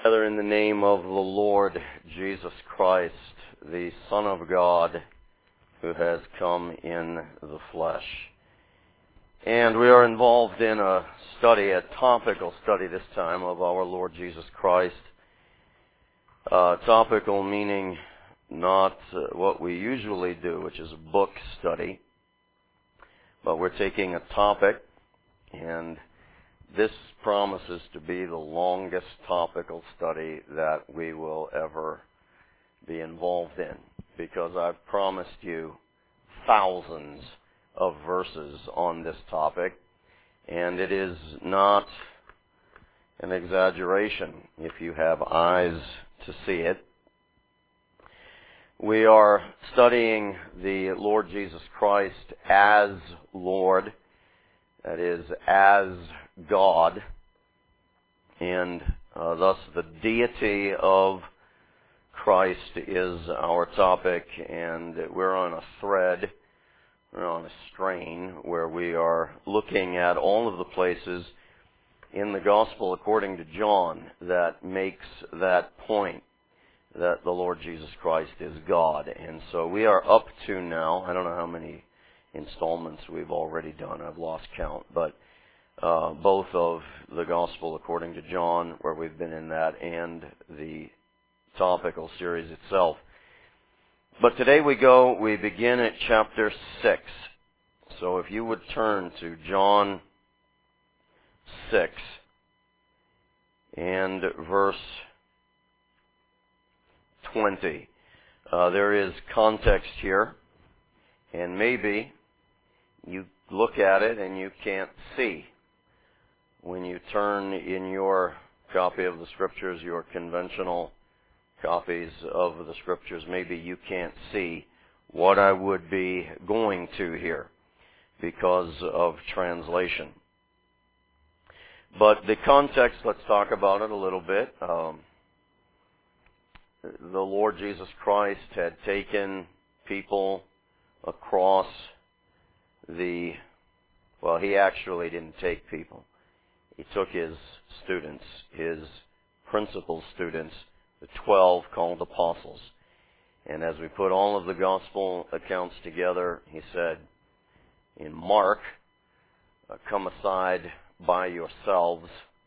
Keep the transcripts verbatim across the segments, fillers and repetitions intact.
Father, in the name of the Lord Jesus Christ, the Son of God, who has come in the flesh. And we are involved in a study, a topical study this time, of our Lord Jesus Christ. Uh, topical meaning not uh, what we usually do, which is a book study, but we're taking a topic, and this promises to be the longest topical study that we will ever be involved in, because I've promised you thousands of verses on this topic, and it is not an exaggeration if you have eyes to see it. We are studying the Lord Jesus Christ as Lord, that is, as God, and uh, thus the deity of Christ is our topic, and we're on a thread, we're on a strain where we are looking at all of the places in the Gospel according to John that makes that point, that the Lord Jesus Christ is God. And so we are up to now, I don't know how many installments we've already done, I've lost count, but uh, both of the Gospel according to John, where we've been in that, and the topical series itself. But today we go, we begin at chapter six. So if you would turn to John six and verse twenty. Uh, there is context here, and maybe you look at it and you can't see. When you turn in your copy of the Scriptures, your conventional copies of the Scriptures, maybe you can't see what I would be going to here because of translation. But the context, let's talk about it a little bit. Um, the Lord Jesus Christ had taken people across the, well, he actually didn't take people. He took his students, his principal students, the twelve called apostles. And as we put all of the gospel accounts together, he said in Mark, uh, come aside by yourselves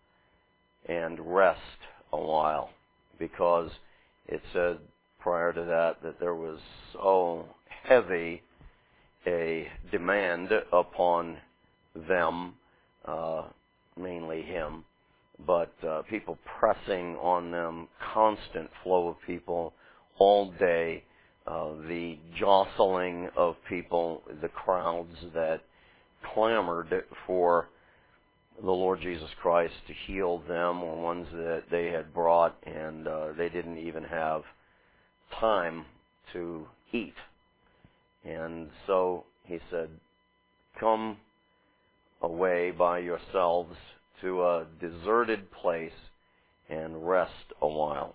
and rest a while, because it said prior to that that there was so heavy a demand upon them, uh, mainly him, but uh, people pressing on them, constant flow of people all day, uh, the jostling of people, the crowds that clamored for the Lord Jesus Christ to heal them, or ones that they had brought, and uh, they didn't even have time to eat. And so he said, come away by yourselves to a deserted place and rest a while.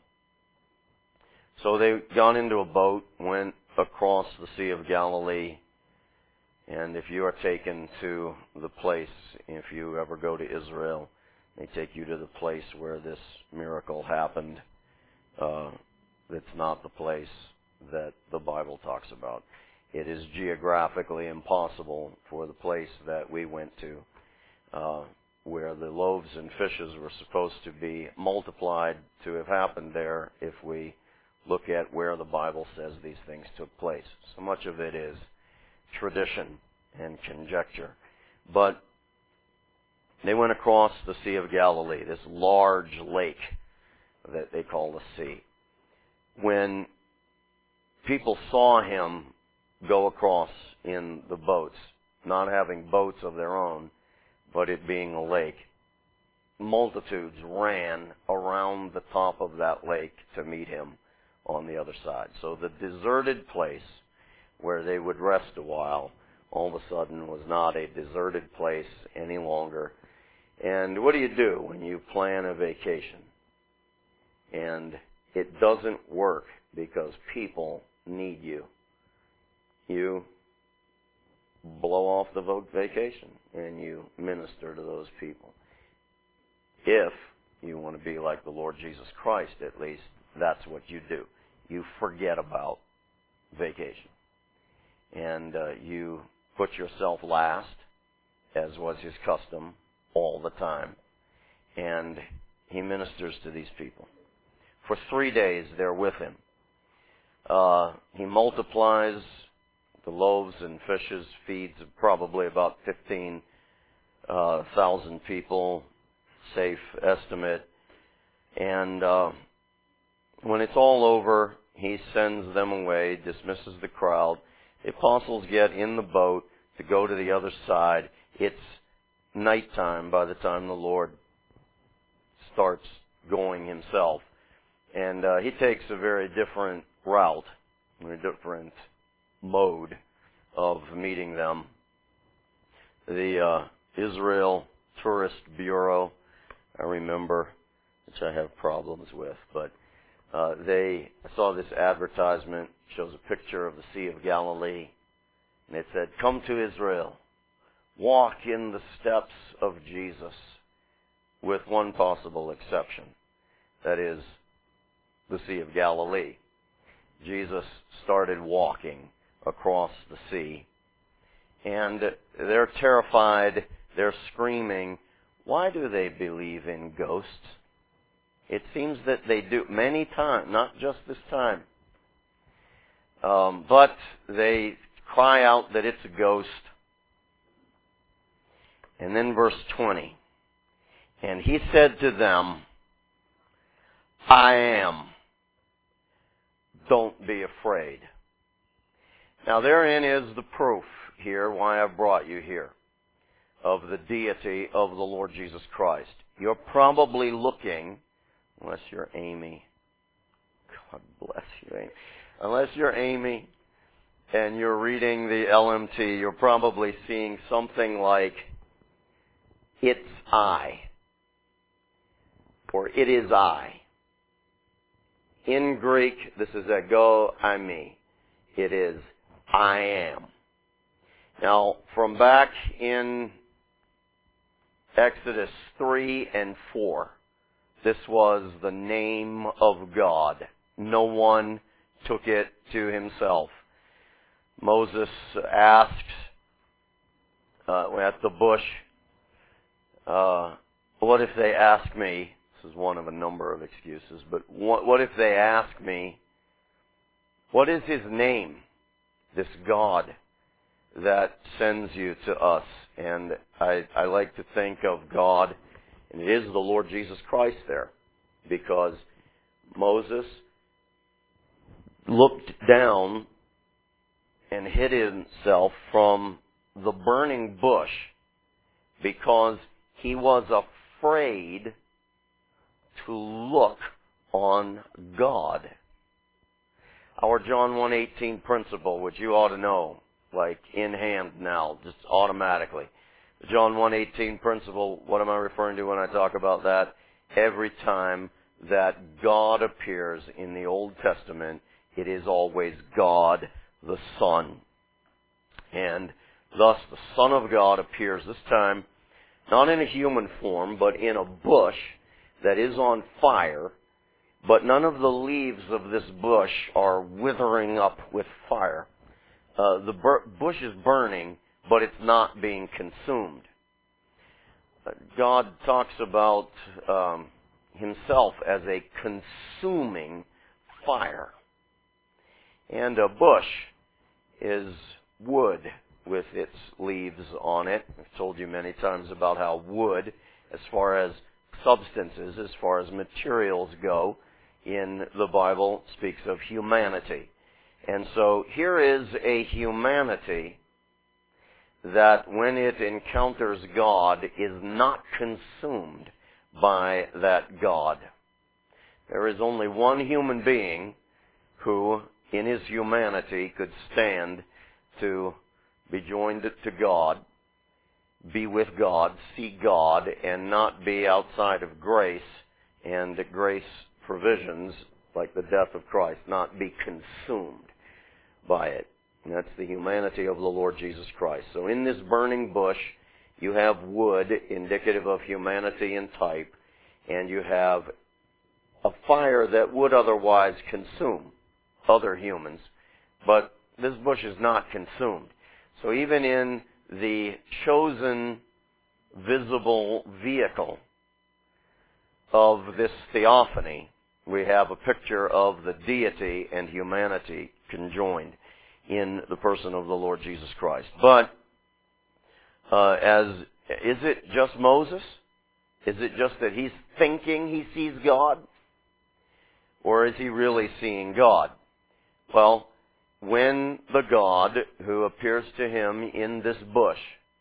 So they got into a boat, went across the Sea of Galilee, and if you are taken to the place, if you ever go to Israel, they take you to the place where this miracle happened. Uh, it's not the place that the Bible talks about. It is geographically impossible for the place that we went to, uh, where the loaves and fishes were supposed to be multiplied, to have happened there if we look at where the Bible says these things took place. So much of it is tradition and conjecture. But they went across the Sea of Galilee, this large lake that they call the sea. When people saw him go across in the boats, not having boats of their own, but it being a lake, multitudes ran around the top of that lake to meet him on the other side. So the deserted place where they would rest a while, all of a sudden was not a deserted place any longer. And what do you do when you plan a vacation and it doesn't work because people need you? You blow off the vacation and you minister to those people. If you want to be like the Lord Jesus Christ, at least, that's what you do. You forget about vacation. And uh, you put yourself last, as was his custom, all the time. And he ministers to these people. For three days, they're with him. Uh, he multiplies the loaves and fishes, feeds probably about fifteen thousand uh, people, safe estimate. And uh, when it's all over, he sends them away, dismisses the crowd. The apostles get in the boat to go to the other side. It's nighttime by the time the Lord starts going himself. And uh, he takes a very different route, a very different mode of meeting them. The uh, Israel Tourist Bureau, I remember, which I have problems with, but uh, they I saw this advertisement, shows a picture of the Sea of Galilee, and it said, "Come to Israel, walk in the steps of Jesus," with one possible exception, that is, the Sea of Galilee. Jesus started walking across the sea, and they're terrified, they're screaming. Why do they believe in ghosts? It seems that they do many times, not just this time. Um, but they cry out that it's a ghost. And then verse twenty. And he said to them, "I am. Don't be afraid." Now therein is the proof here why I've brought you here of the deity of the Lord Jesus Christ. You're probably looking, unless you're Amy, God bless you, Amy. Unless you're Amy and you're reading the L M T, you're probably seeing something like, "It's I," or "It is I." In Greek, this is ego eimi. It is I am. Now, from back in Exodus three and four, this was the name of God. No one took it to himself. Moses asks uh, at the bush, uh, what if they ask me, this is one of a number of excuses, but what, what if they ask me, what is his name, this God that sends you to us? And I, I like to think of God, and it is the Lord Jesus Christ there, because Moses looked down and hid himself from the burning bush because he was afraid to look on God. Our John one eighteen principle, which you ought to know, like in hand now, just automatically. The John one eighteen principle, what am I referring to when I talk about that? Every time that God appears in the Old Testament, it is always God the Son. And thus the Son of God appears this time, not in a human form, but in a bush that is on fire, but none of the leaves of this bush are withering up with fire. Uh, the bur- bush is burning, but it's not being consumed. Uh, God talks about um, himself as a consuming fire. And a bush is wood with its leaves on it. I've told you many times about how wood, as far as substances, as far as materials go, in the Bible speaks of humanity. And so here is a humanity that when it encounters God is not consumed by that God. There is only one human being who, in his humanity, could stand to be joined to God, be with God, see God, and not be outside of grace and grace provisions like the death of Christ, not be consumed by it. And that's the humanity of the Lord Jesus Christ. So in this burning bush, you have wood, indicative of humanity and type, and you have a fire that would otherwise consume other humans, but this bush is not consumed. So even in the chosen visible vehicle of this theophany, we have a picture of the deity and humanity conjoined in the person of the Lord Jesus Christ. But uh, as is it just Moses? Is it just that he's thinking he sees God? Or is he really seeing God? Well, when the God who appears to him in this bush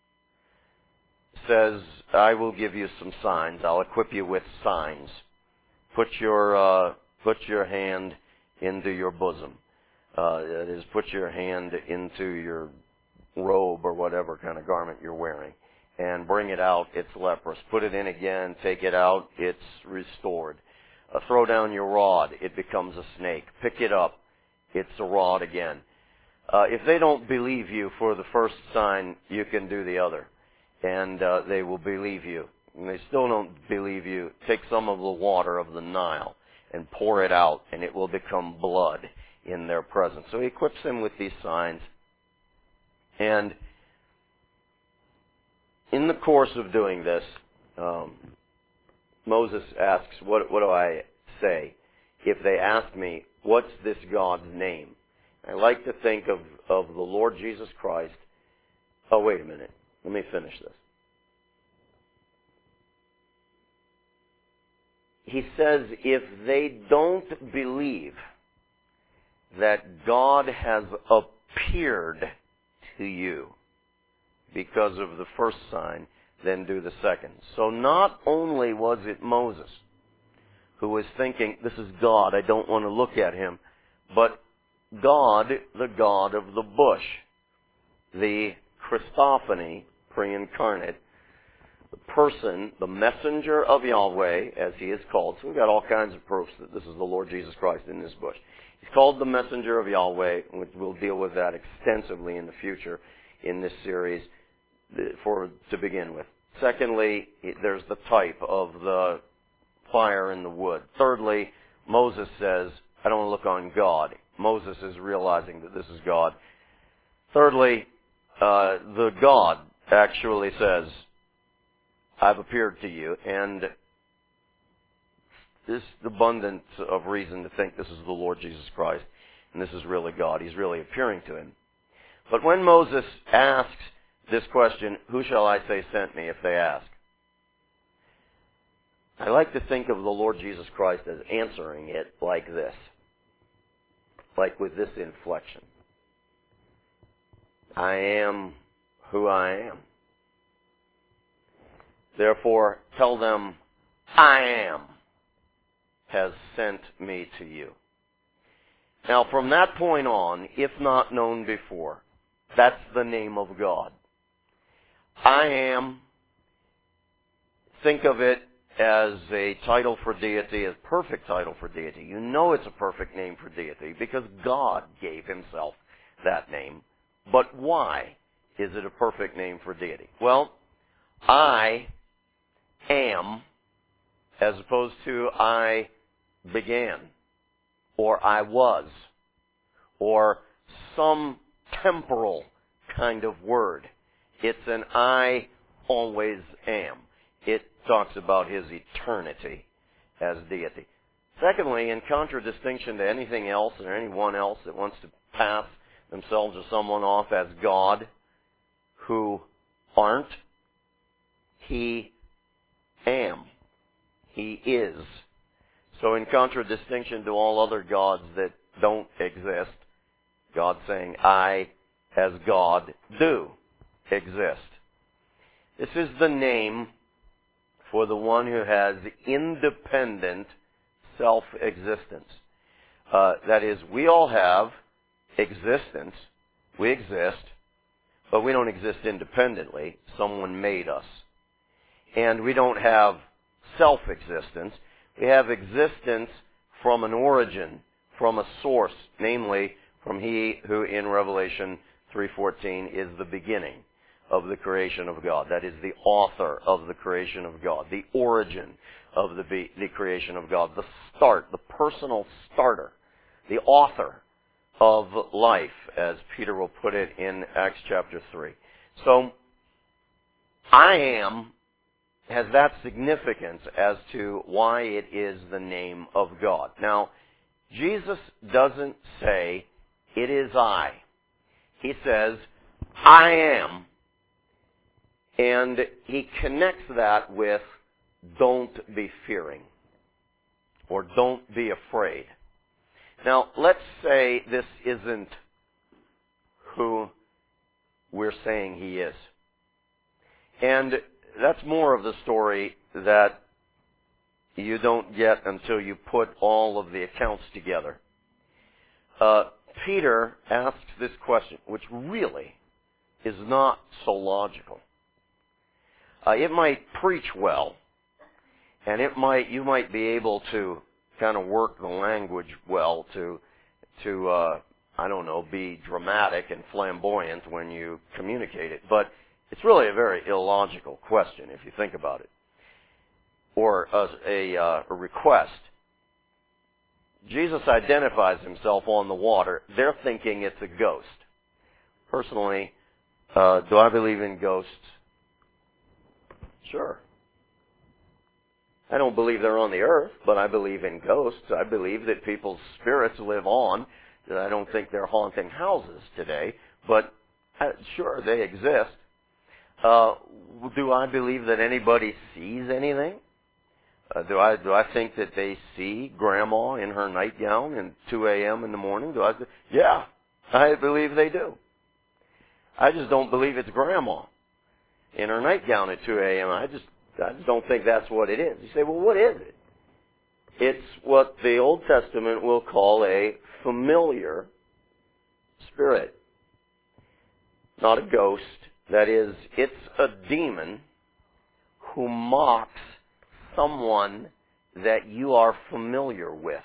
says, I will give you some signs, I'll equip you with signs. Put your uh, put your hand into your bosom. Uh, that is, put your hand into your robe or whatever kind of garment you're wearing, and bring it out, it's leprous. Put it in again, take it out, it's restored. Uh, throw down your rod, it becomes a snake. Pick it up, it's a rod again. Uh, if they don't believe you for the first sign, you can do the other, and uh, they will believe you. And they still don't believe you, take some of the water of the Nile and pour it out, and it will become blood in their presence. So he equips them with these signs. And in the course of doing this, um, Moses asks, what, what do I say? If they ask me, what's this God's name? I like to think of, of the Lord Jesus Christ. Oh, wait a minute. Let me finish this. He says, if they don't believe that God has appeared to you because of the first sign, then do the second. So not only was it Moses who was thinking, this is God, I don't want to look at him, but God, the God of the bush, the Christophany, pre-incarnate, the person, the messenger of Yahweh, as he is called. So we've got all kinds of proofs that this is the Lord Jesus Christ in this bush. He's called the messenger of Yahweh, and we'll deal with that extensively in the future in this series for to begin with. Secondly, there's the type of the fire in the wood. Thirdly, Moses says, I don't want to look on God. Moses is realizing that this is God. Thirdly, uh, the God actually says, I've appeared to you, and there's abundance of reason to think this is the Lord Jesus Christ, and this is really God. He's really appearing to him. But when Moses asks this question, who shall I say sent me, if they ask? I like to think of the Lord Jesus Christ as answering it like this, like with this inflection. I am who I am. Therefore, tell them, I am has sent me to you. Now, from that point on, if not known before, that's the name of God. I am, think of it as a title for deity, a perfect title for deity. You know it's a perfect name for deity because God gave himself that name. But why is it a perfect name for deity? Well, I am, as opposed to I began, or I was, or some temporal kind of word. It's an I always am. It talks about his eternity as deity. Secondly, in contradistinction to anything else or anyone else that wants to pass themselves or someone off as God, who aren't, he am. He is. So in contradistinction to all other gods that don't exist, God's saying, I, as God, do exist. This is the name for the one who has independent self-existence. Uh, that is, we all have existence. We exist, but we don't exist independently. Someone made us. And we don't have self-existence. We have existence from an origin, from a source, namely from he who in Revelation three fourteen is the beginning of the creation of God. That is the author of the creation of God, the origin of the, be- the creation of God. The start, the personal starter, the author of life, as Peter will put it in Acts chapter three. So, I am has that significance as to why it is the name of God. Now, Jesus doesn't say, it is I. He says, I am. And he connects that with, don't be fearing. Or don't be afraid. Now, let's say this isn't who we're saying he is. And that's more of the story that you don't get until you put all of the accounts together. Uh, Peter asks this question, which really is not so logical. Uh, it might preach well, and it might you might be able to kind of work the language well to to uh, I don't know, be dramatic and flamboyant when you communicate it, but it's really a very illogical question if you think about it, or a, a, uh, a request. Jesus identifies himself on the water. They're thinking it's a ghost. Personally, uh, do I believe in ghosts? Sure. I don't believe they're on the earth, but I believe in ghosts. I believe that people's spirits live on. That I don't think they're haunting houses today, but uh, sure, they exist. Uh, do I believe that anybody sees anything? Uh, do I do I think that they see Grandma in her nightgown at two a.m. in the morning? Do I? Yeah, I believe they do. I just don't believe it's Grandma in her nightgown at two a.m. I just I just don't think that's what it is. You say, well, what is it? It's what the Old Testament will call a familiar spirit, not a ghost. That is, it's a demon who mocks someone that you are familiar with.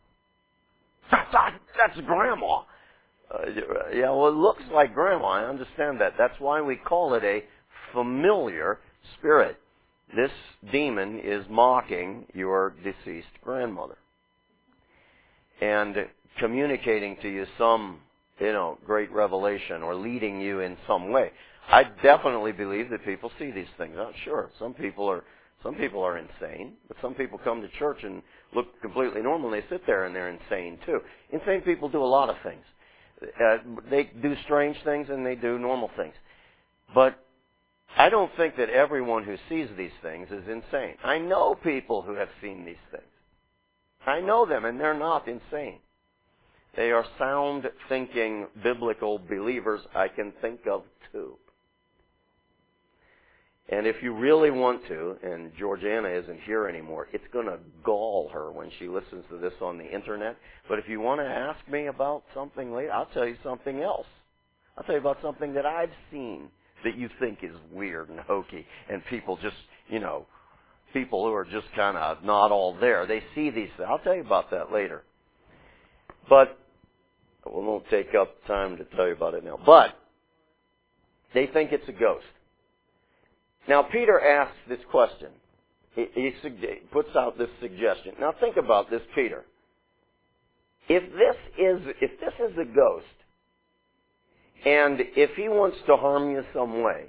That's Grandma. Uh, yeah, well, it looks like Grandma. I understand that. That's why we call it a familiar spirit. This demon is mocking your deceased grandmother and communicating to you some, you know, great revelation or leading you in some way. I definitely believe that people see these things. I'm sure some people are some people are insane, but some people come to church and look completely normal, and they sit there and they're insane too. Insane people do a lot of things. Uh, they do strange things and they do normal things. But I don't think that everyone who sees these things is insane. I know people who have seen these things. I know them, and they're not insane. They are sound thinking biblical believers. I can think of two. And if you really want to, and Georgiana isn't here anymore, it's going to gall her when she listens to this on the internet. But if you want to ask me about something later, I'll tell you something else. I'll tell you about something that I've seen that you think is weird and hokey, and people just, you know, people who are just kind of not all there. They see these things. I'll tell you about that later. But we won't take up time to tell you about it now. But they think it's a ghost. Now, Peter asks this question. He, he puts out this suggestion. Now, think about this, Peter. If this is if this is a ghost, and if he wants to harm you some way,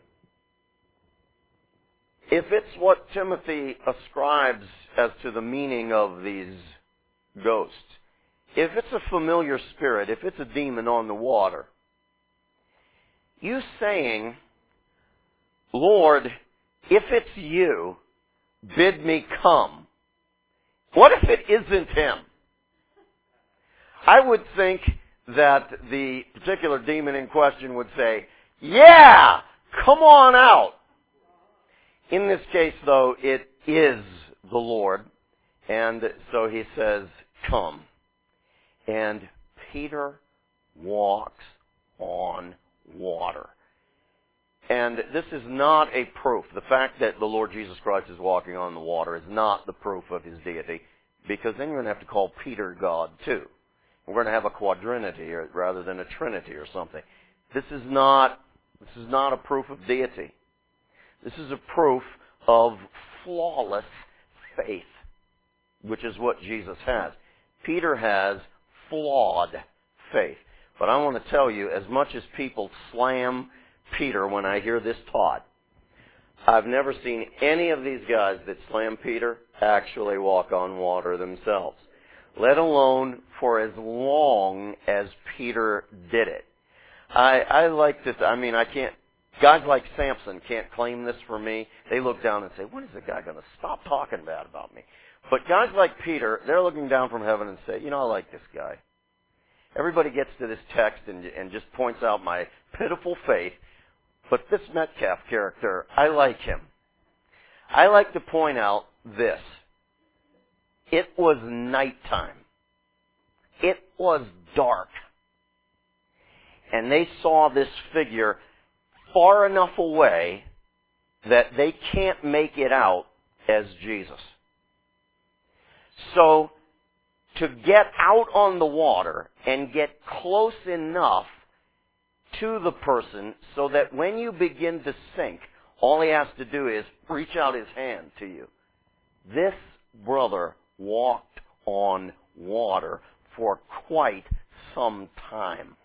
if it's what Timothy ascribes as to the meaning of these ghosts, if it's a familiar spirit, if it's a demon on the water, you saying, Lord, if it's you, bid me come. What if it isn't him? I would think that the particular demon in question would say, yeah, come on out. In this case, though, it is the Lord. And so he says, come. And Peter walks on water. And this is not a proof. The fact that the Lord Jesus Christ is walking on the water is not the proof of his deity, because then you're going to have to call Peter God too. We're going to have a quadrinity or, rather than a trinity or something. This is not this is not a proof of deity. This is a proof of flawless faith, which is what Jesus has. Peter has flawed faith. But I want to tell you, as much as people slam Peter when I hear this taught, I've never seen any of these guys that slam Peter actually walk on water themselves, let alone for as long as Peter did it. I, I like this. I mean, I can't, guys like Samson can't claim this for me. They look down and say, when is the guy going to stop talking bad about me? But guys like Peter, they're looking down from heaven and say, you know, I like this guy. Everybody gets to this text and, and just points out my pitiful faith. But this Metcalf character, I like him. I like to point out this. It was nighttime. It was dark. And they saw this figure far enough away that they can't make it out as Jesus. So, to get out on the water and get close enough to the person so that when you begin to sink, all he has to do is reach out his hand to you. This brother walked on water for quite some time.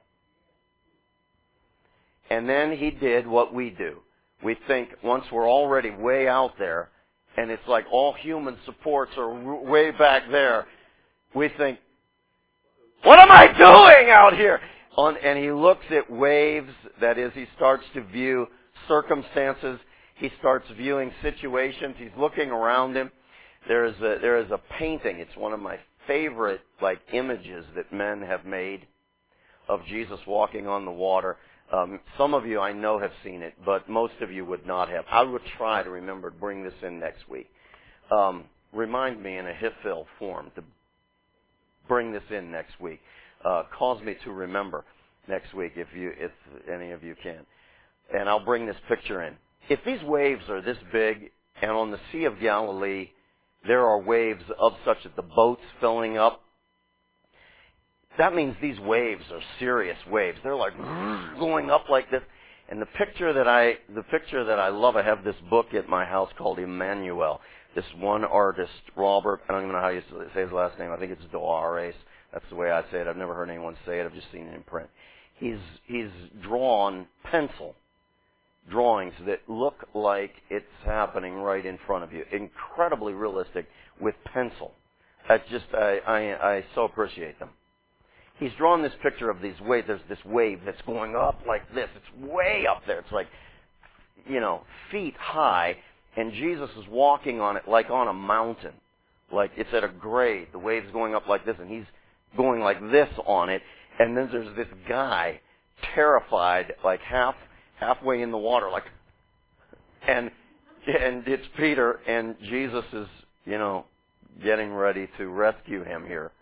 And then he did what we do. We think once we're already way out there, and it's like all human supports are way back there, we think, what am I doing out here? On, and he looks at waves, that is, he starts to view circumstances, he starts viewing situations, he's looking around him. There is a, there is a painting, it's one of my favorite like images that men have made of Jesus walking on the water. Um, some of you I know have seen it, but most of you would not have. I would try to remember to bring this in next week. Um, remind me in a Hiphil form to bring this in next week. Uh, cause me to remember next week if you, if any of you can. And I'll bring this picture in. If these waves are this big, and on the Sea of Galilee there are waves of such that the boat's filling up, that means these waves are serious waves. They're like going up like this. And the picture that I, the picture that I love, I have this book at my house called Emmanuel. This one artist, Robert, I don't even know how you say his last name. I think it's Doares. That's the way I say it. I've never heard anyone say it. I've just seen it in print. He's, he's drawn pencil drawings that look like it's happening right in front of you. Incredibly realistic with pencil. I just, I, I, I so appreciate them. He's drawn this picture of these waves. There's this wave that's going up like this. It's way up there. It's like, you know, feet high. And Jesus is walking on it like on a mountain. Like it's at a grade. The wave's going up like this, and he's going like this on it. And then there's this guy, terrified, like half halfway in the water, like, and and it's Peter, and Jesus is, you know, getting ready to rescue him here.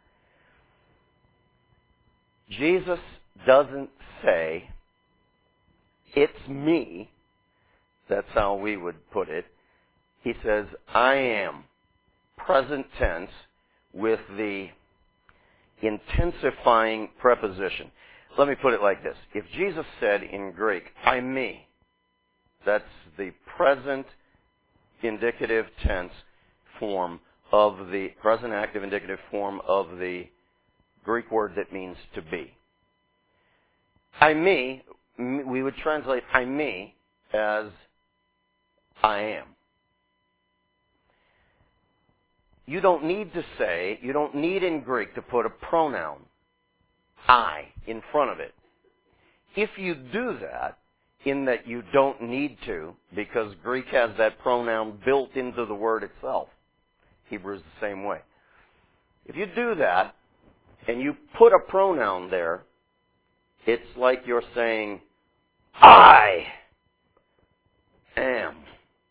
Jesus doesn't say, it's me. That's how we would put it. He says, I am, present tense, with the intensifying preposition. Let me put it like this. If Jesus said in Greek, I'm me, that's the present indicative tense form of the, present active indicative form of the Greek word that means to be. I'm me, we would translate I'm me as I am. You don't need to say, you don't need in Greek to put a pronoun, I, in front of it. If you do that, in that you don't need to, because Greek has that pronoun built into the word itself. Hebrew is the same way. If you do that, and you put a pronoun there, it's like you're saying, I am.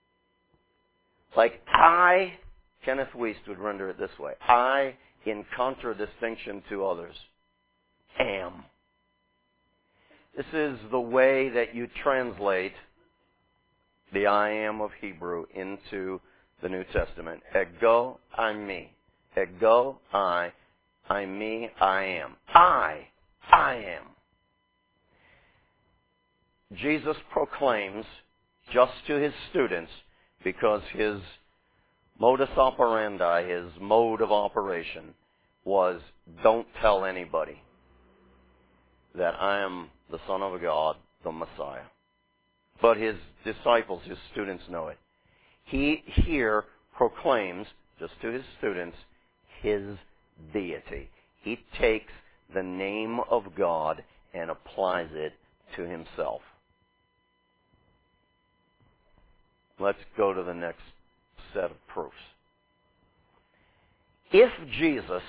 Like I, Kenneth Wuest would render it this way. I, in contradistinction to others, am. This is the way that you translate the I am of Hebrew into the New Testament. Ego, I'm me. Ego, I. I'm me, I am. I, I am. Jesus proclaims just to his students, because his modus operandi, his mode of operation, was don't tell anybody that I am the Son of God, the Messiah. But his disciples, his students know it. He here proclaims, just to his students, his deity. He takes the name of God and applies it to himself. Let's go to the next set of proofs. If Jesus,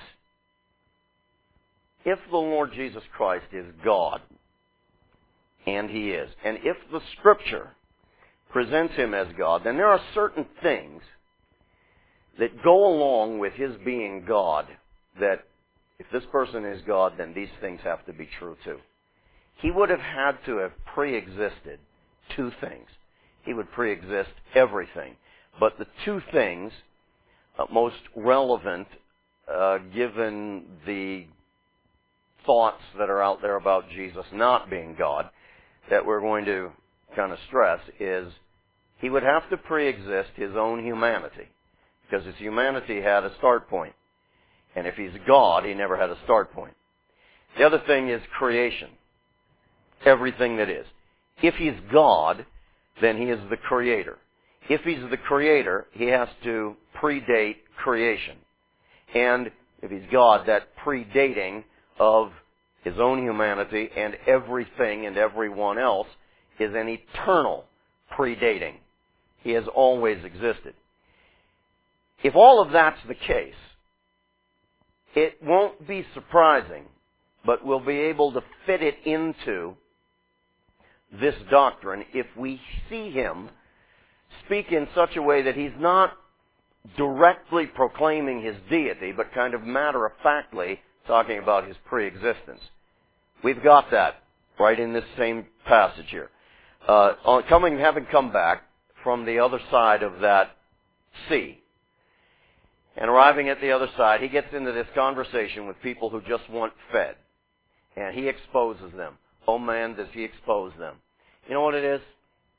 if the Lord Jesus Christ is God, and he is, and if the Scripture presents him as God, then there are certain things that go along with his being God, that if this person is God, then these things have to be true too. He would have had to have pre-existed two things. He would pre-exist everything. But the two things uh, most relevant, uh, given the thoughts that are out there about Jesus not being God, that we're going to kind of stress, is he would have to pre-exist his own humanity, because his humanity had a start point. And if he's God, he never had a start point. The other thing is creation. Everything that is. If he's God, then he is the creator. If he's the creator, he has to predate creation. And if he's God, that predating of his own humanity and everything and everyone else is an eternal predating. He has always existed. If all of that's the case, it won't be surprising, but we'll be able to fit it into this doctrine if we see him speak in such a way that he's not directly proclaiming his deity, but kind of matter-of-factly talking about his pre-existence. We've got that right in this same passage here. Uh, on coming, having come back from the other side of that sea, and arriving at the other side, he gets into this conversation with people who just want fed. And he exposes them. Oh man, does he expose them. You know what it is?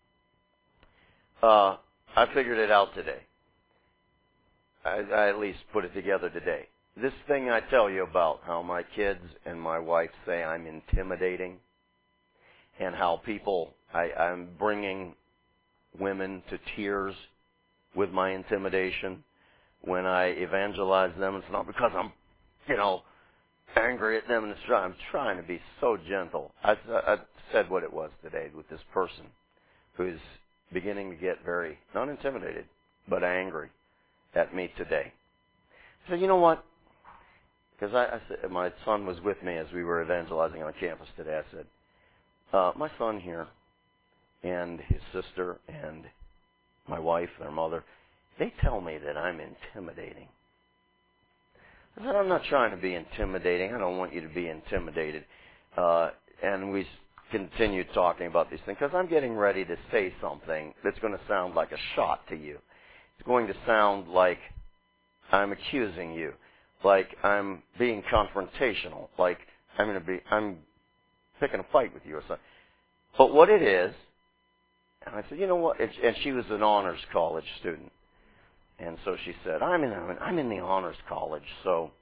Uh, I figured it out today. I, I at least put it together today. This thing I tell you about how my kids and my wife say I'm intimidating, and how people, I, I'm bringing women to tears with my intimidation when I evangelize them. It's not because I'm, you know, angry at them. And it's, I'm trying to be so gentle. I, I said what it was today with this person who's beginning to get very, not intimidated, but angry at me today. I said, you know what? Because I, I said, my son was with me as we were evangelizing on campus today. I said, uh, my son here and his sister and my wife, their mother, they tell me that I'm intimidating. I said, I'm not trying to be intimidating. I don't want you to be intimidated. Uh, and we continued talking about these things because I'm getting ready to say something that's going to sound like a shot to you. It's going to sound like I'm accusing you, like I'm being confrontational, like I'm going to be, I'm picking a fight with you or something. But what it is, and I said, you know what? And she was an honors college student. And so she said, I'm in, I'm in the honors college, so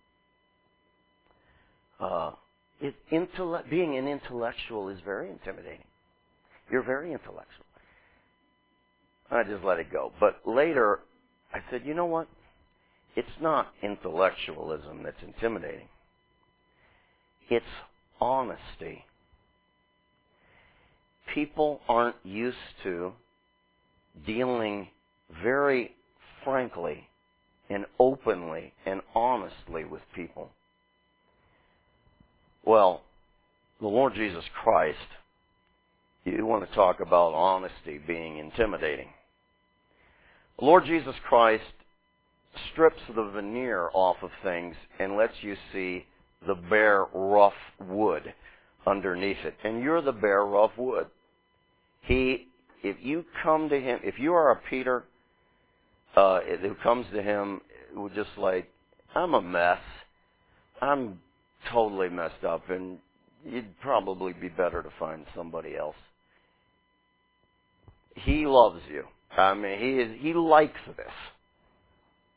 uh, it, intellect, being an intellectual is very intimidating. You're very intellectual. I just let it go. But later, I said, you know what? It's not intellectualism that's intimidating. It's honesty. People aren't used to dealing very frankly and openly and honestly with people. Well, the Lord Jesus Christ, you want to talk about honesty being intimidating. The Lord Jesus Christ strips the veneer off of things and lets you see the bare, rough wood underneath it. And you're the bare, rough wood. He, if you come to Him, if you are a Peter uh, who comes to Him with just like, I'm a mess, I'm totally messed up, and you'd probably be better to find somebody else. He loves you. I mean, he is, he likes this.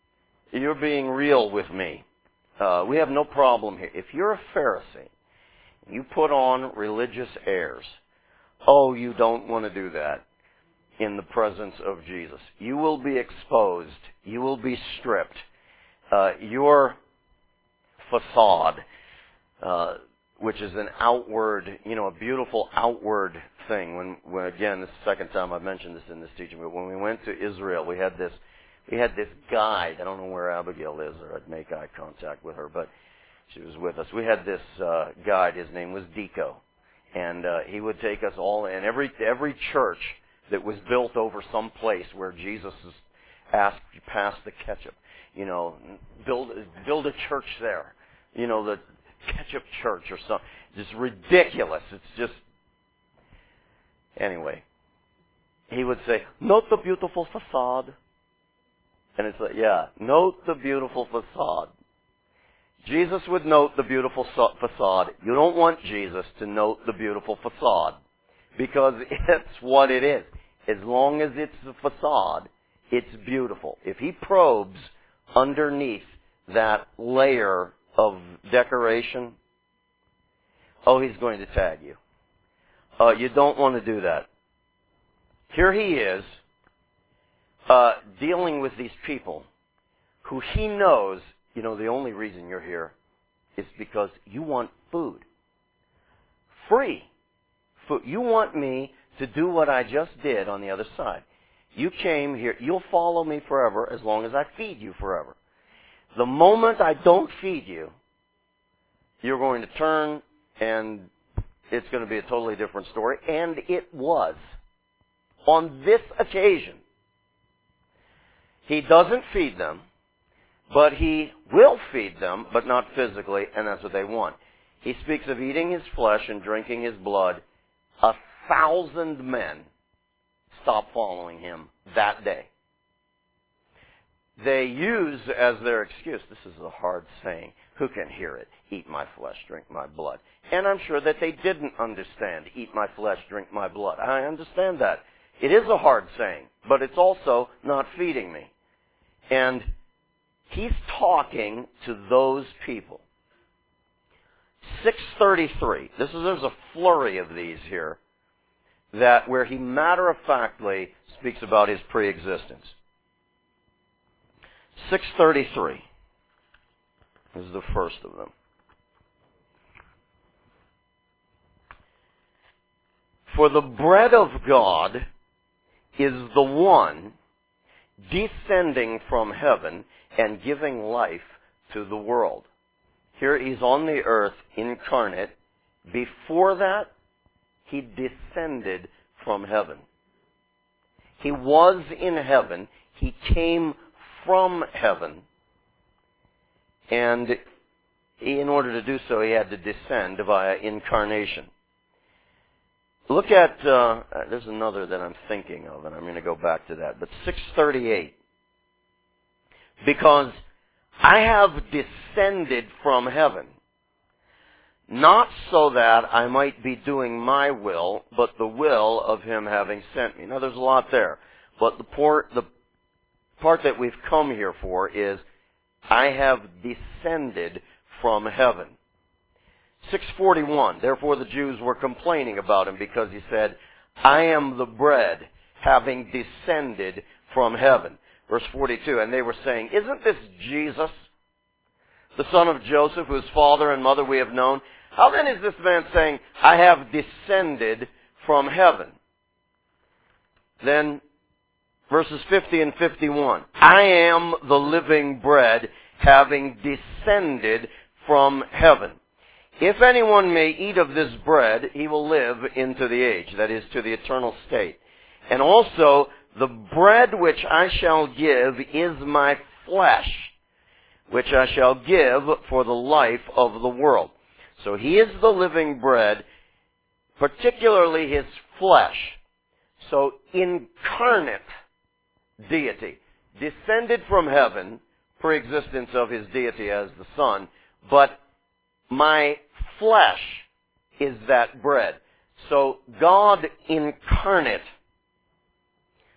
you're being real with me. Uh, we have no problem here. If you're a Pharisee, you put on religious airs. Oh, you don't want to do that in the presence of Jesus. You will be exposed. You will be stripped. Uh, your facade, uh, which is an outward, you know, a beautiful outward thing. When, when again, this is the second time I've mentioned this in this teaching, but when we went to Israel, we had this, we had this guide. I don't know where Abigail is, or I'd make eye contact with her, but she was with us. We had this uh, guide. His name was Deco, and uh, he would take us all in. Every every church that was built over some place where Jesus is asked to pass the ketchup, you know, build build a church there, you know, the ketchup church or something. Just ridiculous. It's just anyway. He would say, "Note the beautiful facade," and it's like, yeah, note the beautiful facade. Jesus would note the beautiful facade. You don't want Jesus to note the beautiful facade because it's what it is. As long as it's the facade, it's beautiful. If he probes underneath that layer of decoration, oh, he's going to tag you. Uh, you don't want to do that. Here he is, uh, dealing with these people who he knows, you know, the only reason you're here is because you want food. Free food. You want me to do what I just did on the other side. You came here. You'll follow me forever as long as I feed you forever. The moment I don't feed you, you're going to turn and it's going to be a totally different story. And it was. On this occasion, he doesn't feed them, but he will feed them, but not physically, and that's what they want. He speaks of eating his flesh and drinking his blood. A thousand men stopped following him that day. They use as their excuse, this is a hard saying, who can hear it? Eat my flesh, drink my blood. And I'm sure that they didn't understand, eat my flesh, drink my blood. I understand that. It is a hard saying, but it's also not feeding me. And he's talking to those people. six thirty-three. This is, there's a flurry of these here, that where he matter-of-factly speaks about his pre-existence. six thirty-three is the first of them. For the bread of God is the one descending from heaven and giving life to the world. Here he's on the earth incarnate. Before that, he descended from heaven. He was in heaven. He came from heaven. And in order to do so, he had to descend via incarnation. Look at, uh, there's another that I'm thinking of, and I'm going to go back to that. But six thirty-eight. Because I have descended from heaven, not so that I might be doing my will, but the will of him having sent me. Now, there's a lot there. But the part, the part that we've come here for is, I have descended from heaven. six forty-one, therefore the Jews were complaining about him because he said, I am the bread having descended from heaven. Verse forty-two, and they were saying, isn't this Jesus, the son of Joseph, whose father and mother we have known? How then is this man saying, I have descended from heaven? Then, verses fifty and fifty-one, I am the living bread having descended from heaven. If anyone may eat of this bread, he will live into the age, that is, to the eternal state. And also, the bread which I shall give is my flesh, which I shall give for the life of the world. So he is the living bread, particularly his flesh. So incarnate deity, descended from heaven, pre-existence of his deity as the Son, but my flesh is that bread. So God incarnate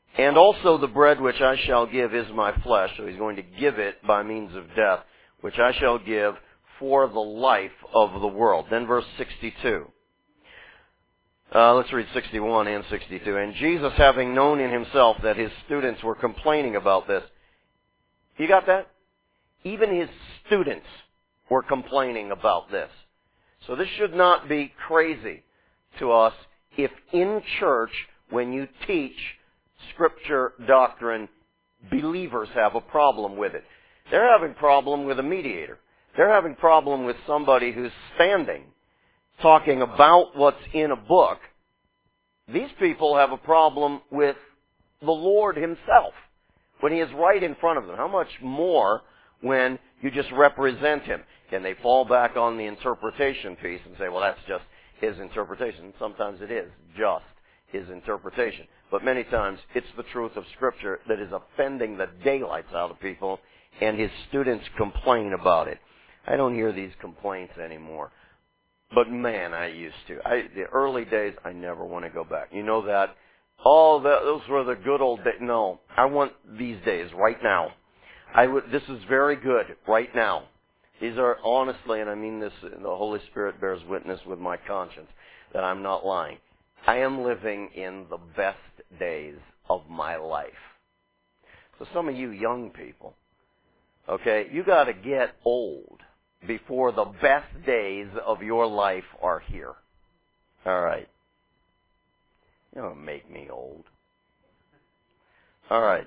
And also the bread which I shall give is my flesh. So he's going to give it by means of death, which I shall give for the life of the world. Then verse sixty-two. Uh, let's read sixty-one and sixty-two. And Jesus, having known in himself that his students were complaining about this. You got that? Even his students were complaining about this. So this should not be crazy to us if in church, when you teach Scripture doctrine, believers have a problem with it. They're having a problem with a mediator. They're having a problem with somebody who's standing, talking about what's in a book. These people have a problem with the Lord himself when he is right in front of them. How much more when you just represent him? Can they fall back on the interpretation piece and say, well, that's just his interpretation? Sometimes it is just his interpretation. But many times it's the truth of Scripture that is offending the daylights out of people, and his students complain about it. I don't hear these complaints anymore. But man, I used to. I, the early days, I never want to go back. You know that? Oh, that, those were the good old days. No, I want these days, right now. I would. This is very good, right now. These are honestly, and I mean this, the Holy Spirit bears witness with my conscience, that I'm not lying. I am living in the best days of my life. So some of you young people, okay, you got to get old before the best days of your life are here. All right. You don't make me old. All right.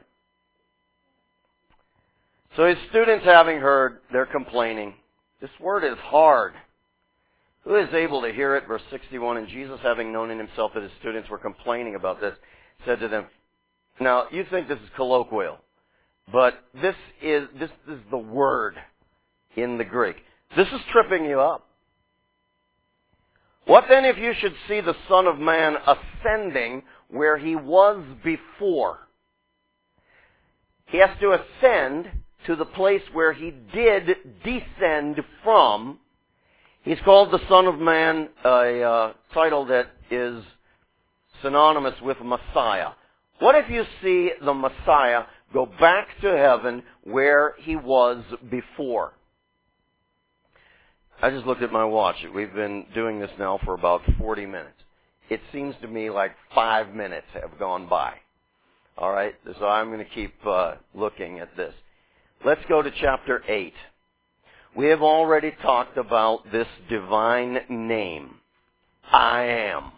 So his students, having heard, they're complaining. This word is hard. Who is able to hear it? Verse sixty-one, and Jesus, having known in himself that his students were complaining about this, said to them, now, you think this is colloquial, but this is, this is the word in the Greek. This is tripping you up. What then if you should see the Son of Man ascending where he was before? He has to ascend to the place where he did descend from. He's called the Son of Man, a uh, title that is synonymous with Messiah. What if you see the Messiah go back to heaven where he was before? I just looked at my watch. We've been doing this now for about forty minutes. It seems to me like five minutes have gone by. All right? So I'm going to keep uh, looking at this. Let's go to chapter eight. We have already talked about this divine name, I am.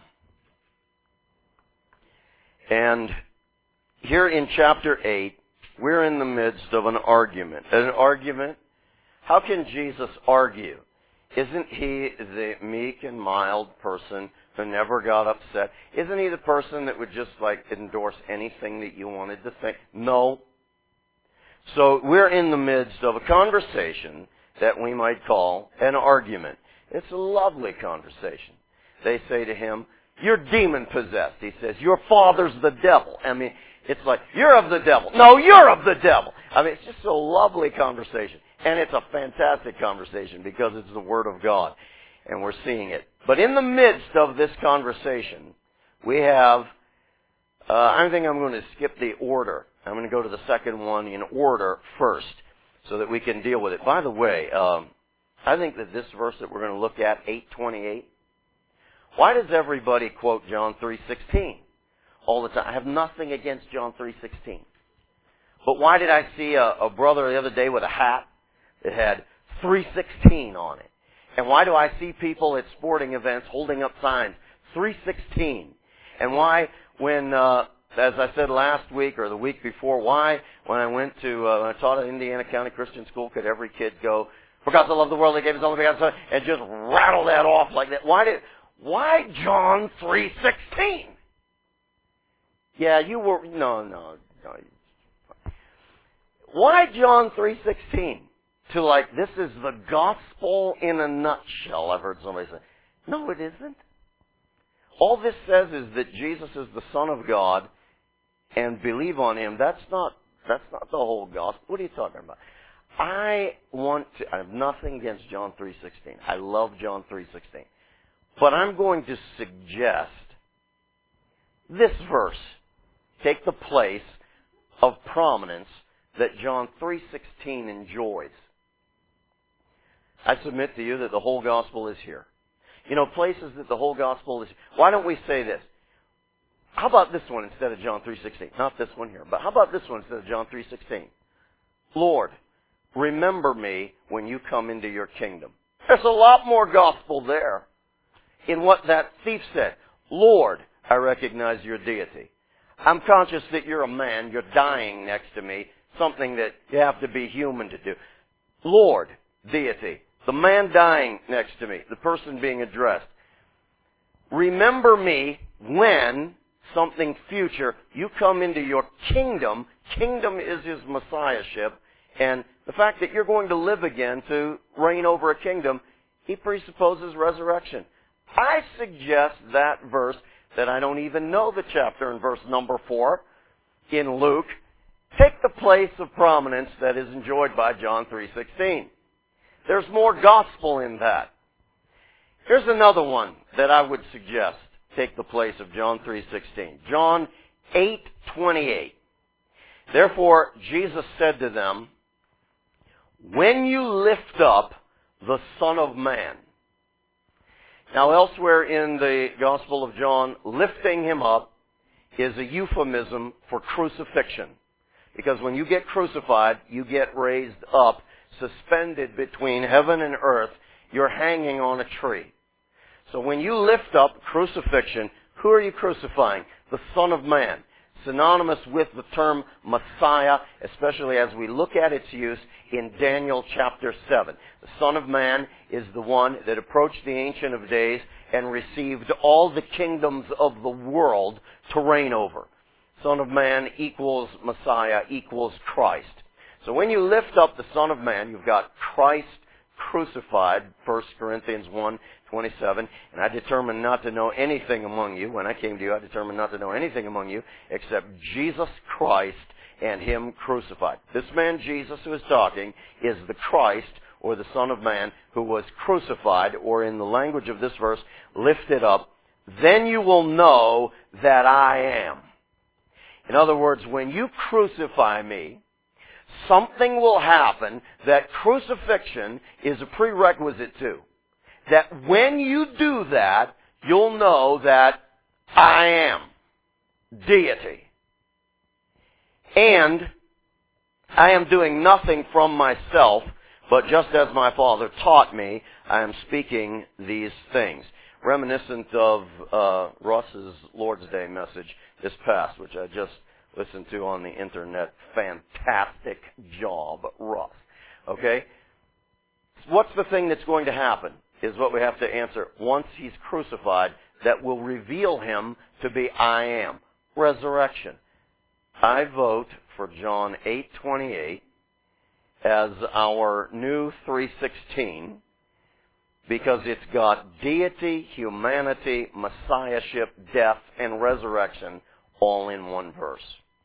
And here in chapter eight, we're in the midst of an argument. An argument? How can Jesus argue? Isn't he the meek and mild person who never got upset? Isn't he the person that would just like endorse anything that you wanted to say? No. So we're in the midst of a conversation that we might call an argument. It's a lovely conversation. They say to him, you're demon-possessed. He says, your father's the devil. I mean, it's like, you're of the devil. No, you're of the devil. I mean, it's just a lovely conversation. And it's a fantastic conversation because it's the Word of God. And we're seeing it. But in the midst of this conversation, we have, uh, I think I'm going to skip the order. I'm going to go to the second one in order first so that we can deal with it. By the way, um, I think that this verse that we're going to look at, eight twenty-eight, why does everybody quote John three sixteen all the time? I have nothing against John three sixteen. But why did I see a, a brother the other day with a hat that had three sixteen on it? And why do I see people at sporting events holding up signs, three sixteen? And why, when, uh, as I said last week or the week before, why, when I went to, uh, when I taught at Indiana County Christian School, could every kid go, for God so loved the world, he gave his only begotten Son, and just rattle that off like that? Why did, why John three sixteen? Yeah, you were, no, no, no. Why John three sixteen? To like, this is the gospel in a nutshell, I've heard somebody say. No, it isn't. All this says is that Jesus is the Son of God and believe on Him. That's not, that's not the whole gospel. What are you talking about? I want to, I have nothing against John three sixteen. I love John three sixteen. But I'm going to suggest this verse take the place of prominence that John three sixteen enjoys. I submit to you that the whole gospel is here. You know, places that the whole gospel is... Why don't we say this? How about this one instead of John three sixteen? Not this one here, but how about this one instead of John three sixteen? Lord, remember me when you come into your kingdom. There's a lot more gospel there in what that thief said. Lord, I recognize your deity. I'm conscious that you're a man, you're dying next to me, something that you have to be human to do. Lord, deity, the man dying next to me, the person being addressed. Remember me when, something future, you come into your kingdom. Kingdom is his messiahship. And the fact that you're going to live again to reign over a kingdom, he presupposes resurrection. I suggest that verse, that I don't even know the chapter in verse number four in Luke, take the place of prominence that is enjoyed by John three sixteen. There's more gospel in that. Here's another one that I would suggest take the place of John three sixteen. John eight twenty-eight. Therefore, Jesus said to them, when you lift up the Son of Man. Now, elsewhere in the Gospel of John, lifting him up is a euphemism for crucifixion. Because when you get crucified, you get raised up, suspended between heaven and earth. You're hanging on a tree. So when you lift up crucifixion, who are you crucifying? The Son of Man. Synonymous with the term Messiah, especially as we look at its use in Daniel chapter seven. The Son of Man is the one that approached the Ancient of Days and received all the kingdoms of the world to reign over. Son of Man equals Messiah equals Christ. So when you lift up the Son of Man, you've got Christ crucified, First Corinthians one twenty-seven, and I determined not to know anything among you. When I came to you, I determined not to know anything among you except Jesus Christ and Him crucified. This man Jesus who is talking is the Christ, or the Son of Man, who was crucified, or in the language of this verse, lifted up. Then you will know that I am. In other words, when you crucify me, something will happen that crucifixion is a prerequisite to. That when you do that, you'll know that I am deity. And I am doing nothing from myself, but just as my Father taught me, I am speaking these things. Reminiscent of uh, Russ's Lord's Day message this past, which I just listened to on the internet. Fantastic job, Russ. Okay? What's the thing that's going to happen is what we have to answer. Once He's crucified, that will reveal Him to be I am. Resurrection. I vote for John eight twenty-eight as our new three sixteen because it's got deity, humanity, messiahship, death, and resurrection all in one verse.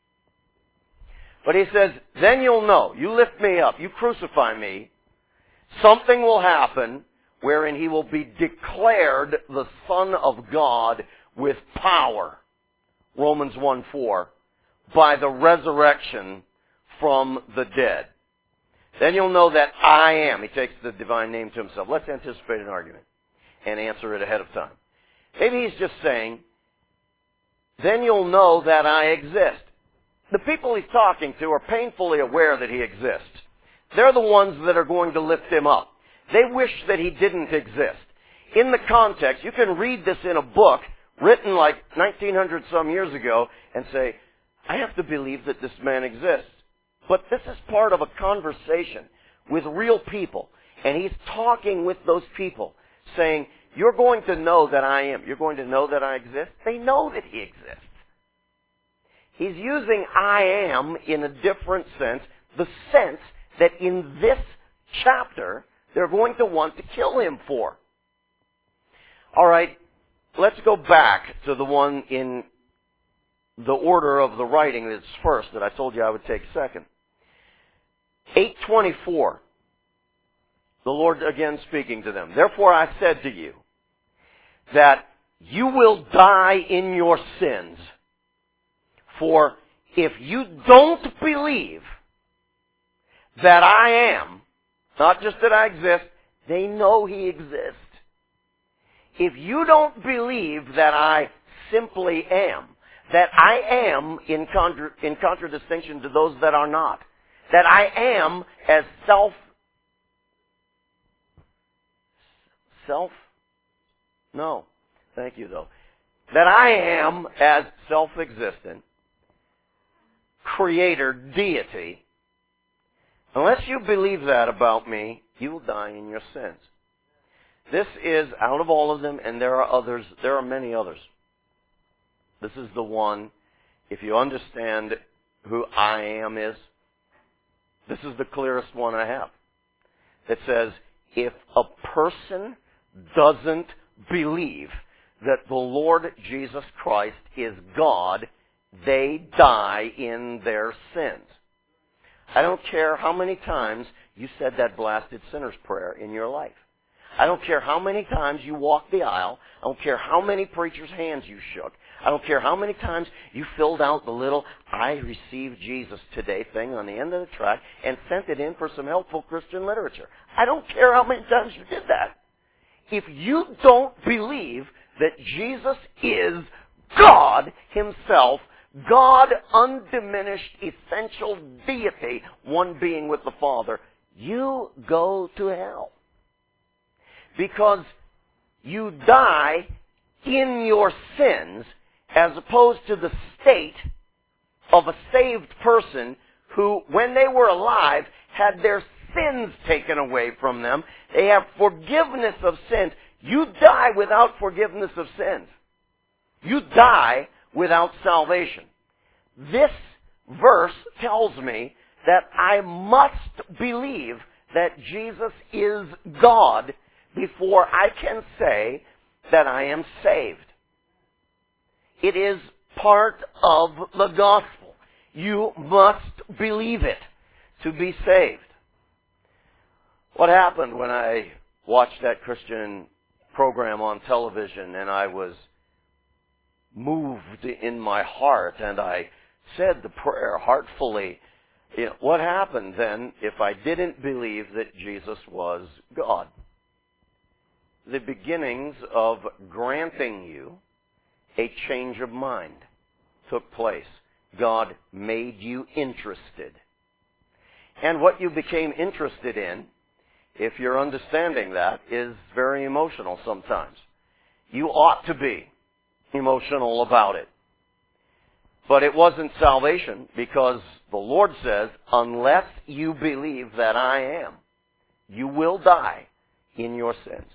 But He says, then you'll know. You lift me up. You crucify me. Something will happen wherein He will be declared the Son of God with power. Romans one four. By the resurrection from the dead. Then you'll know that I am. He takes the divine name to Himself. Let's anticipate an argument and answer it ahead of time. Maybe He's just saying, then you'll know that I exist. The people He's talking to are painfully aware that He exists. They're the ones that are going to lift Him up. They wish that He didn't exist. In the context, you can read this in a book written like nineteen hundred some years ago and say, I have to believe that this man exists. But this is part of a conversation with real people. And He's talking with those people, saying, you're going to know that I am. You're going to know that I exist. They know that He exists. He's using I am in a different sense, the sense that in this chapter, they're going to want to kill Him for. All right, let's go back to the one in the order of the writing that's first, that I told you I would take second. eight twenty-four. The Lord again speaking to them. Therefore I said to you that you will die in your sins. For if you don't believe that I am, not just that I exist, they know He exists. If you don't believe that I simply am, that I am in, contra- in contradistinction to those that are not, that I am as self, self, no, thank you though, that I am as self-existent, creator, deity, unless you believe that about me, you will die in your sins. This is, out of all of them, and there are others, there are many others. This is the one, if you understand who I am is, this is the clearest one I have. It says, if a person doesn't believe that the Lord Jesus Christ is God, they die in their sins. I don't care how many times you said that blasted sinner's prayer in your life. I don't care how many times you walked the aisle. I don't care how many preachers' hands you shook. I don't care how many times you filled out the little I received Jesus today thing on the end of the track and sent it in for some helpful Christian literature. I don't care how many times you did that. If you don't believe that Jesus is God Himself, God, undiminished, essential deity, one being with the Father, you go to hell. Because you die in your sins as opposed to the state of a saved person who, when they were alive, had their sins taken away from them. They have forgiveness of sins. You die without forgiveness of sins. You die without salvation. This verse tells me that I must believe that Jesus is God before I can say that I am saved. It is part of the gospel. You must believe it to be saved. What happened when I watched that Christian program on television and I was moved in my heart and I said the prayer heartfully? You know, what happened then if I didn't believe that Jesus was God? The beginnings of granting you a change of mind took place. God made you interested. And what you became interested in, if you're understanding that, is very emotional sometimes. You ought to be emotional about it. But it wasn't salvation, because the Lord says, unless you believe that I am, you will die in your sins.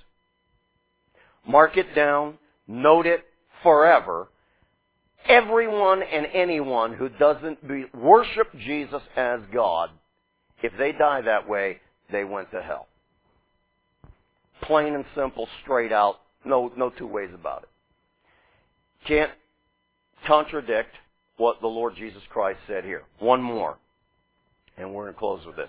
Mark it down, note it forever. Everyone and anyone who doesn't be, worship Jesus as God, if they die that way, they went to hell. Plain and simple, straight out, no, no two ways about it. Can't contradict what the Lord Jesus Christ said here. One more, and we're going to close with this.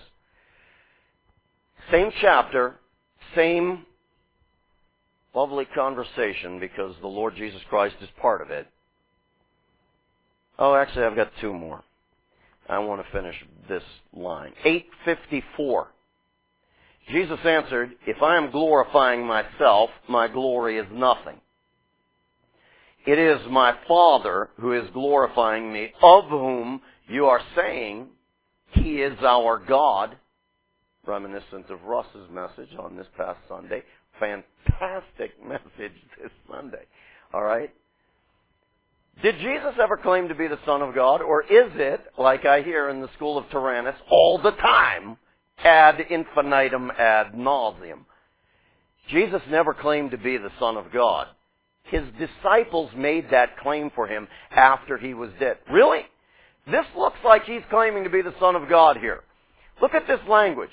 Same chapter, same lovely conversation, because the Lord Jesus Christ is part of it. Oh, actually, I've got two more. I want to finish this line. eight fifty-four. Jesus answered, if I am glorifying myself, my glory is nothing. It is my Father who is glorifying me, of whom you are saying He is our God. Reminiscent of Russ's message on this past Sunday. Fantastic message this Sunday. All right? Did Jesus ever claim to be the Son of God? Or is it, like I hear in the school of Tyrannus, all the time, ad infinitum, ad nauseum? Jesus never claimed to be the Son of God. His disciples made that claim for Him after He was dead. Really? This looks like He's claiming to be the Son of God here. Look at this language.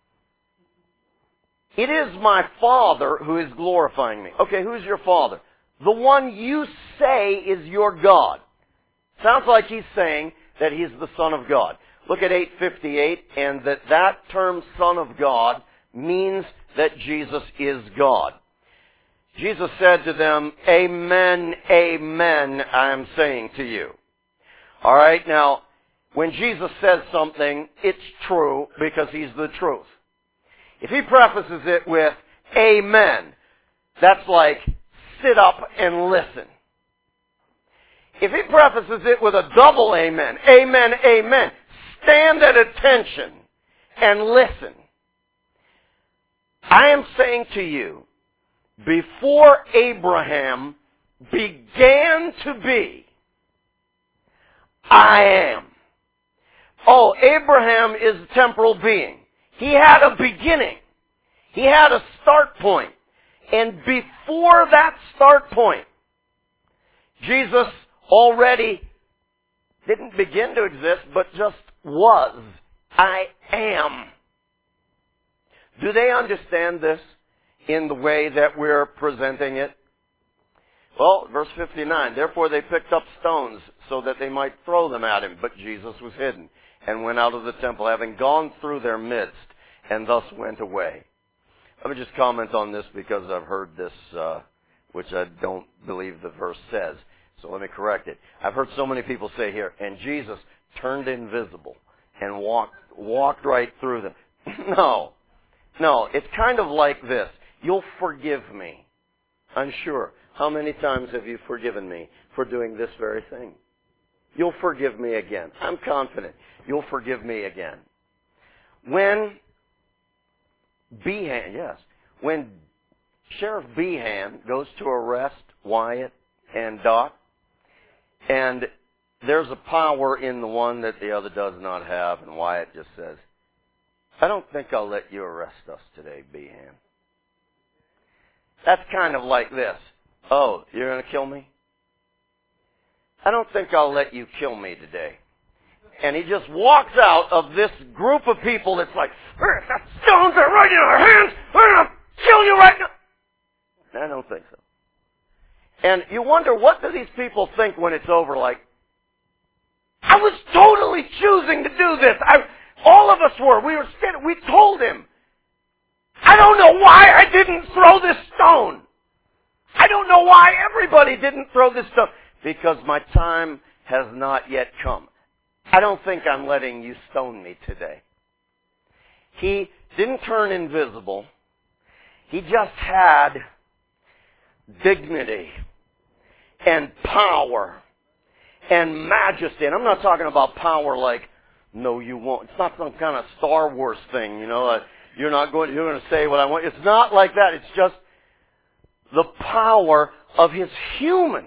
It is my Father who is glorifying me. Okay, who's your Father? The one you say is your God. Sounds like He's saying that He's the Son of God. Look at eight fifty-eight, and that that term Son of God means that Jesus is God. Jesus said to them, Amen, amen, I am saying to you. All right, now, when Jesus says something, it's true because he's the truth. If he prefaces it with amen, that's like sit up and listen. If he prefaces it with a double amen, amen, amen, stand at attention and listen. I am saying to you, before Abraham began to be, I am. Oh, Abraham is a temporal being. He had a beginning. He had a start point. And before that start point, Jesus already didn't begin to exist, but just was. I am. Do they understand this in the way that we're presenting it? Well, verse fifty-nine, therefore they picked up stones so that they might throw them at him, but Jesus was hidden and went out of the temple, having gone through their midst, and thus went away. Let me just comment on this because I've heard this, uh, which I don't believe the verse says. So let me correct it. I've heard so many people say here, and Jesus turned invisible and walked walked right through them. No. No, it's kind of like this. You'll forgive me. I'm sure. How many times have you forgiven me for doing this very thing? You'll forgive me again. I'm confident you'll forgive me again. When Behan, yes, when Sheriff Behan goes to arrest Wyatt and Doc, and there's a power in the one that the other does not have, and Wyatt just says, I don't think I'll let you arrest us today, Behan. That's kind of like this. Oh, you're going to kill me? I don't think I'll let you kill me today. And he just walks out of this group of people that's like, that stones are right in our hands. We're going to kill you right now. I don't think so. And you wonder, what do these people think when it's over? Like, I was totally choosing to do this. I, all of us were. We were sitting, we told him, I don't know why I didn't throw this stone. I don't know why everybody didn't throw this stone. Because my time has not yet come. I don't think I'm letting you stone me today. He didn't turn invisible. He just had dignity and power and majesty. And I'm not talking about power like, no, you won't. It's not some kind of Star Wars thing, you know. Uh, you're not going. You're going to say what I want. It's not like that. It's just the power of his human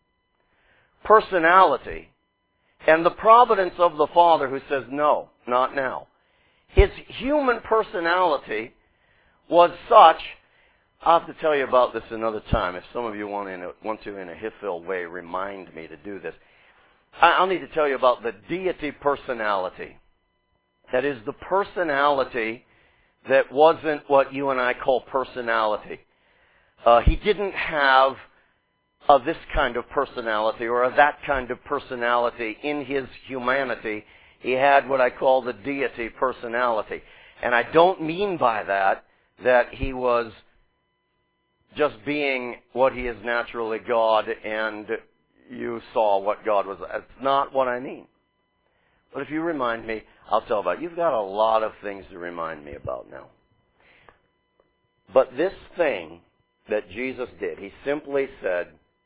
personality and the providence of the Father who says, no, not now. His human personality was such, I'll have to tell you about this another time. If some of you want, in a, want to, in a Hiphil way, remind me to do this. I'll need to tell you about the deity personality. That is the personality that wasn't what you and I call personality. Uh, he didn't have of this kind of personality or of that kind of personality in his humanity. He had what I call the deity personality. And I don't mean by that that he was just being what he is naturally, God, and you saw what God was. That's not what I mean. But if you remind me, I'll tell about it. You've got a lot of things to remind me about now. But this thing that Jesus did, he simply said,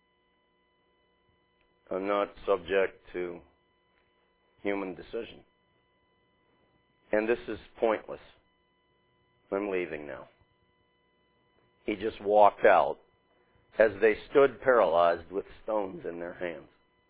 I'm not subject to human decision. And this is pointless. I'm leaving now. He just walked out as they stood paralyzed with stones in their hands.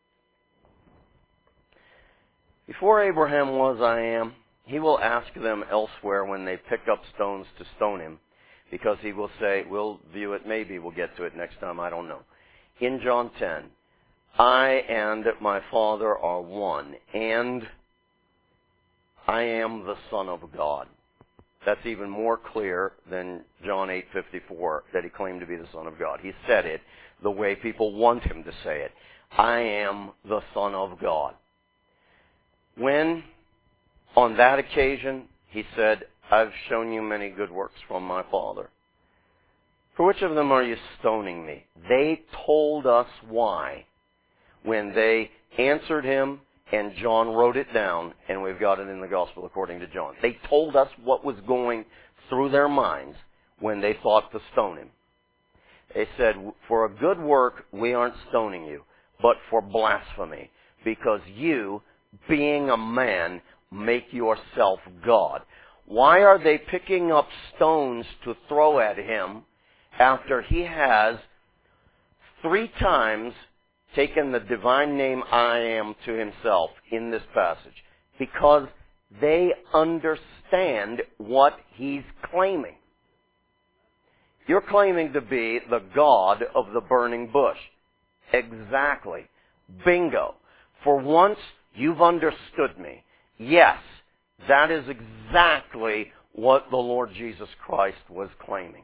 Before Abraham was, I am. He will ask them elsewhere when they pick up stones to stone him, because he will say, we'll view it, maybe we'll get to it next time, I don't know. In John ten, I and my Father are one, and I am the Son of God. That's even more clear than John eight fifty-four, that he claimed to be the Son of God. He said it the way people want him to say it. I am the Son of God. When, on that occasion, he said, I've shown you many good works from my Father. For which of them are you stoning me? They told us why when they answered him and John wrote it down, and we've got it in the Gospel according to John. They told us what was going through their minds when they thought to stone him. They said, for a good work, we aren't stoning you, but for blasphemy, because you, being a man, make yourself God. Why are they picking up stones to throw at him after he has three times taken the divine name I am to himself in this passage? Because they understand what he's claiming. You're claiming to be the God of the burning bush. Exactly. Bingo. For once, you've understood me. Yes, that is exactly what the Lord Jesus Christ was claiming.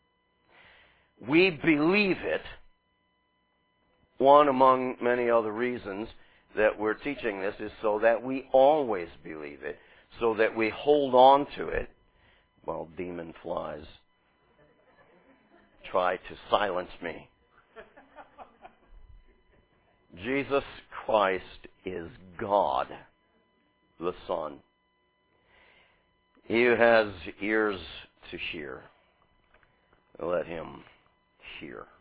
We believe it. One among many other reasons that we're teaching this is so that we always believe it, so that we hold on to it while demon flies try to silence me. Jesus Christ is God, the Son. He who has ears to hear, let him hear.